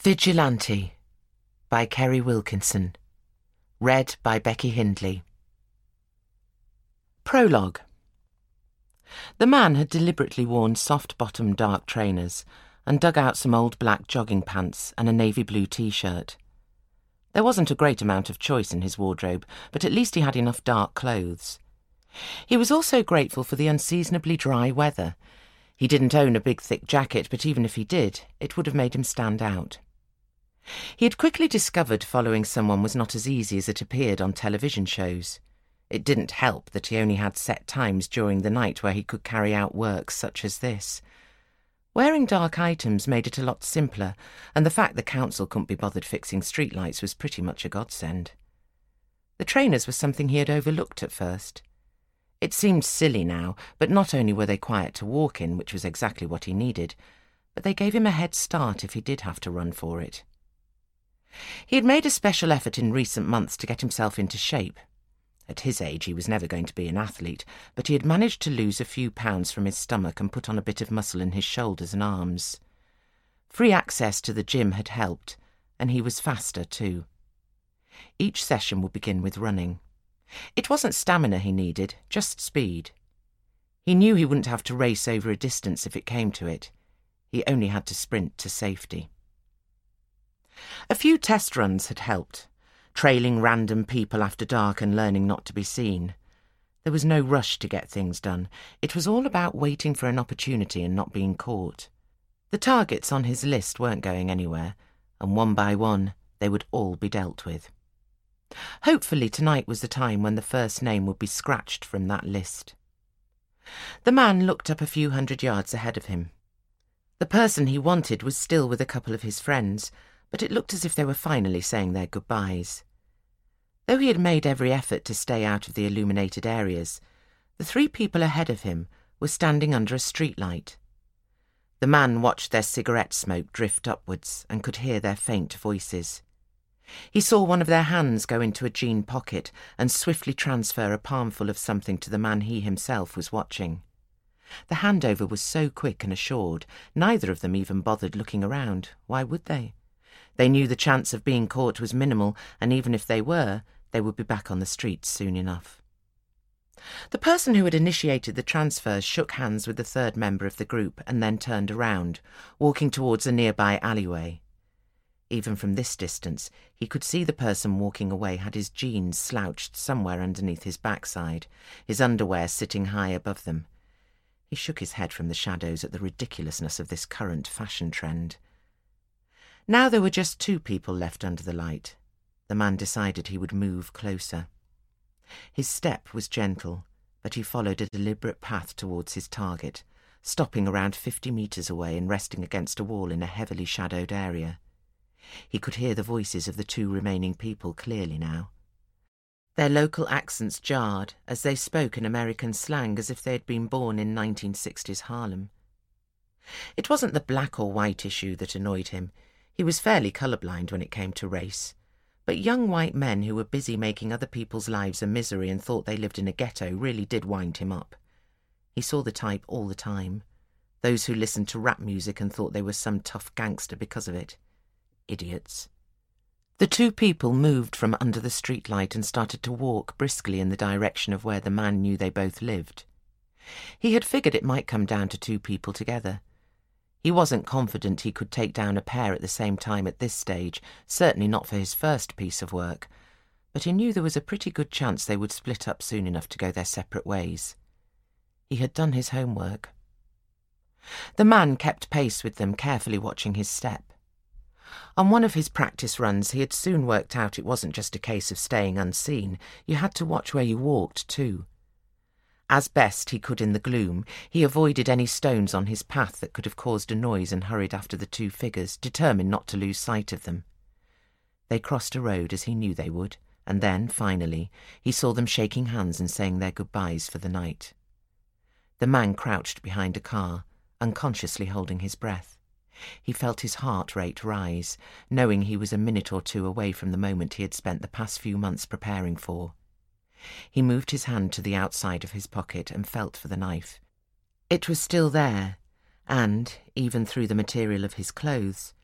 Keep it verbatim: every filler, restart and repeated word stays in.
Vigilante by Kerry Wilkinson. Read by Becky Hindley. Prologue. The man had deliberately worn soft-bottomed dark trainers and dug out some old black jogging pants and a navy blue t-shirt. There wasn't a great amount of choice in his wardrobe, but at least he had enough dark clothes. He was also grateful for the unseasonably dry weather. He didn't own a big thick jacket, but even if he did, it would have made him stand out. He had quickly discovered following someone was not as easy as it appeared on television shows. It didn't help that he only had set times during the night where he could carry out work such as this. Wearing dark items made it a lot simpler, and the fact the council couldn't be bothered fixing streetlights was pretty much a godsend. The trainers were something he had overlooked at first. It seemed silly now, but not only were they quiet to walk in, which was exactly what he needed, but they gave him a head start if he did have to run for it. He had made a special effort in recent months to get himself into shape. At his age he was never going to be an athlete, but he had managed to lose a few pounds from his stomach and put on a bit of muscle in his shoulders and arms. Free access to the gym had helped, and he was faster too. Each session would begin with running. It wasn't stamina he needed, just speed. He knew he wouldn't have to race over a distance if it came to it. He only had to sprint to safety. A few test runs had helped, trailing random people after dark and learning not to be seen. There was no rush to get things done. It was all about waiting for an opportunity and not being caught. The targets on his list weren't going anywhere, and one by one they would all be dealt with. Hopefully tonight was the time when the first name would be scratched from that list. The man looked up a few hundred yards ahead of him. The person he wanted was still with a couple of his friends, but it looked as if they were finally saying their goodbyes. Though he had made every effort to stay out of the illuminated areas, the three people ahead of him were standing under a streetlight. The man watched their cigarette smoke drift upwards and could hear their faint voices. He saw one of their hands go into a jean pocket and swiftly transfer a palmful of something to the man he himself was watching. The handover was so quick and assured, neither of them even bothered looking around. Why would they? They knew the chance of being caught was minimal, and even if they were, they would be back on the streets soon enough. The person who had initiated the transfers shook hands with the third member of the group and then turned around, walking towards a nearby alleyway. Even from this distance, he could see the person walking away had his jeans slouched somewhere underneath his backside, his underwear sitting high above them. He shook his head from the shadows at the ridiculousness of this current fashion trend. Now there were just two people left under the light. The man decided he would move closer. His step was gentle, but he followed a deliberate path towards his target, stopping around fifty metres away and resting against a wall in a heavily shadowed area. He could hear the voices of the two remaining people clearly now. Their local accents jarred as they spoke in American slang as if they had been born in nineteen sixties Harlem. It wasn't the black or white issue that annoyed him. He was fairly colourblind when it came to race, but young white men who were busy making other people's lives a misery and thought they lived in a ghetto really did wind him up. He saw the type all the time, those who listened to rap music and thought they were some tough gangster because of it. Idiots. The two people moved from under the streetlight and started to walk briskly in the direction of where the man knew they both lived. He had figured it might come down to two people together. He wasn't confident he could take down a pair at the same time at this stage, certainly not for his first piece of work, but he knew there was a pretty good chance they would split up soon enough to go their separate ways. He had done his homework. The man kept pace with them, carefully watching his step. On one of his practice runs he had soon worked out it wasn't just a case of staying unseen, you had to watch where you walked too. As best he could in the gloom, he avoided any stones on his path that could have caused a noise and hurried after the two figures, determined not to lose sight of them. They crossed a road as he knew they would, and then, finally, he saw them shaking hands and saying their goodbyes for the night. The man crouched behind a car, unconsciously holding his breath. He felt his heart rate rise, knowing he was a minute or two away from the moment he had spent the past few months preparing for. He moved his hand to the outside of his pocket and felt for the knife. It was still there, and, even through the material of his clothes,